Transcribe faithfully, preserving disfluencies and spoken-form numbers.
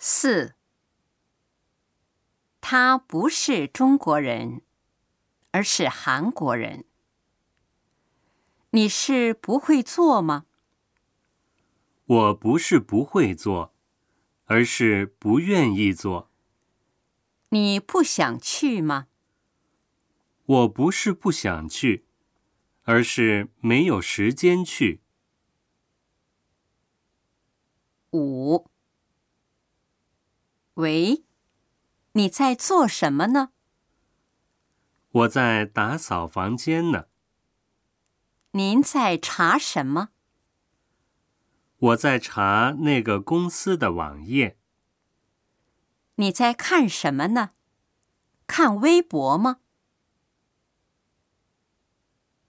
四，他不是中国人，而是韩国人。你是不会做吗？ 我不是不会做，而是不愿意做。 你不想去吗？ 我不是不想去，而是没有时间去。 五，喂，你在做什么呢？ 我在打扫房间呢。 您在查什么？ 我在查那个公司的网页。 你在看什么呢？看微博吗？